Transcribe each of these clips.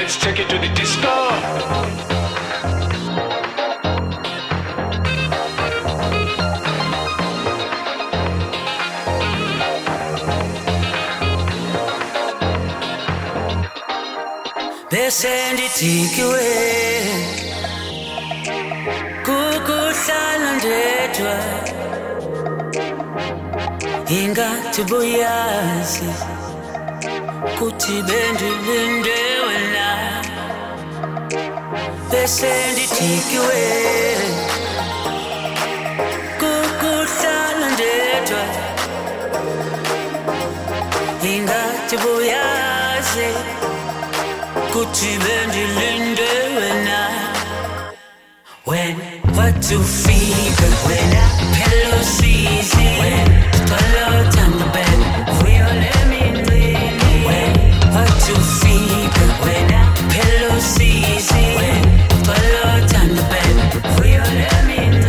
Let's take it to the disco. Besendithikiwe kukuhlala ndedwa ingathi buyazi kuthi bendilinde wena besendithikiwe kukuhlala ndedwa ingathi buyazi kuthi bendilinde wena when what to figure when I pillow season when pillow on the bed we all let me know when what to figure when I pillow season when pillow on the bed we all let me know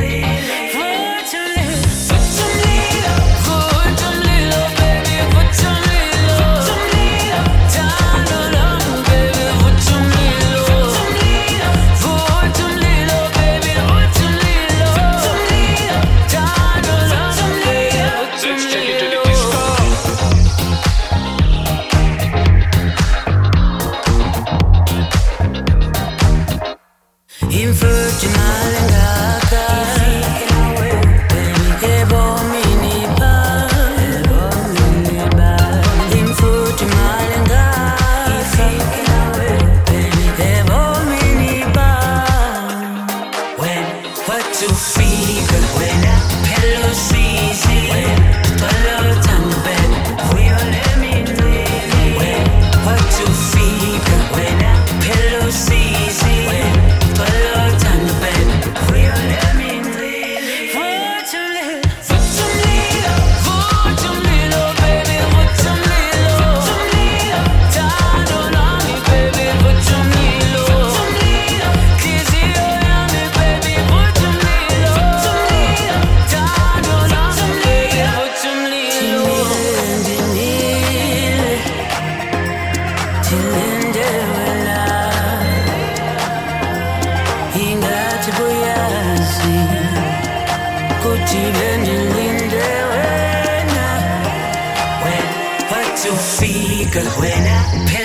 when I